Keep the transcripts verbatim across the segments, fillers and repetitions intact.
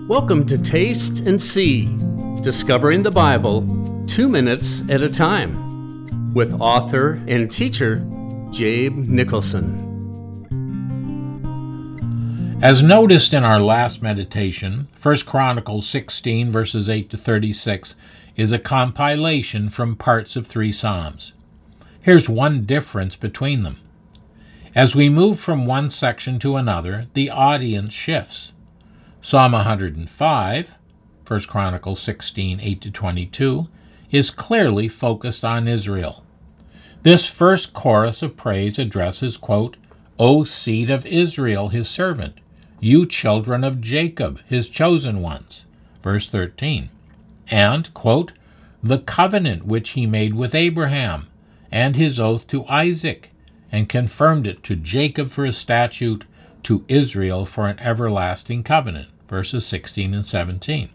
Welcome to Taste and See, Discovering the Bible two minutes at a time, with author and teacher Jabe Nicholson. As noticed in our last meditation, First Chronicles sixteen, verses eight to thirty-six, is a compilation from parts of three Psalms. Here's one difference between them. As we move from one section to another, the audience shifts. Psalm one hundred five, First Chronicles sixteen, eight to twenty-two, is clearly focused on Israel. This first chorus of praise addresses, quote, O seed of Israel, his servant, you children of Jacob, his chosen ones, verse thirteen, and, quote, the covenant which he made with Abraham, and his oath to Isaac, and confirmed it to Jacob for a statute, to Israel for an everlasting covenant, verses sixteen and seventeen.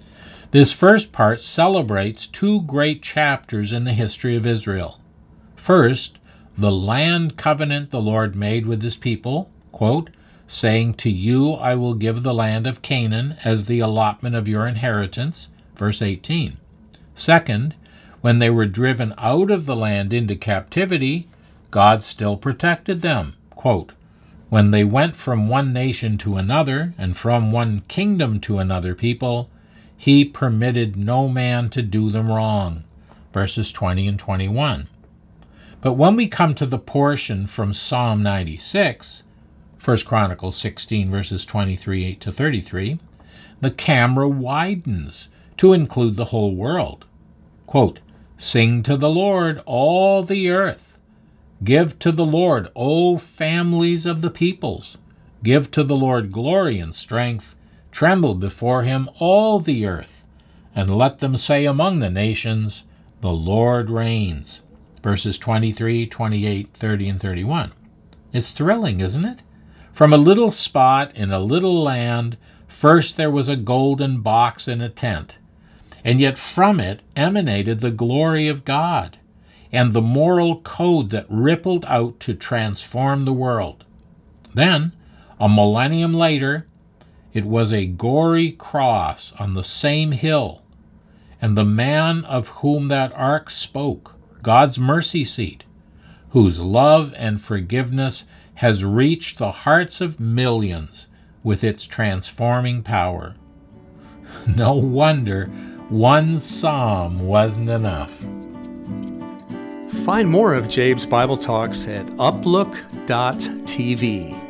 This first part celebrates two great chapters in the history of Israel. First, the land covenant the Lord made with his people, quote, saying, to you I will give the land of Canaan as the allotment of your inheritance, verse eighteen. Second, when they were driven out of the land into captivity, God still protected them, quote, when they went from one nation to another, and from one kingdom to another people, he permitted no man to do them wrong, verses twenty and twenty-one. But when we come to the portion from Psalm ninety-six, First Chronicles sixteen, verses twenty-three, eight to thirty-three, the camera widens to include the whole world. Quote, sing to the Lord, all the earth. Give to the Lord, O families of the peoples. Give to the Lord glory and strength. Tremble before him, all the earth. And let them say among the nations, the Lord reigns. Verses twenty-three, twenty-eight, thirty, and thirty-one. It's thrilling, isn't it? From a little spot in a little land, first there was a golden box in a tent, and yet from it emanated the glory of God and the moral code that rippled out to transform the world. Then, a millennium later, it was a gory cross on the same hill, and the man of whom that ark spoke, God's mercy seat, whose love and forgiveness has reached the hearts of millions with its transforming power. No wonder one psalm wasn't enough. Find more of Jabe's Bible Talks at uplook dot t v.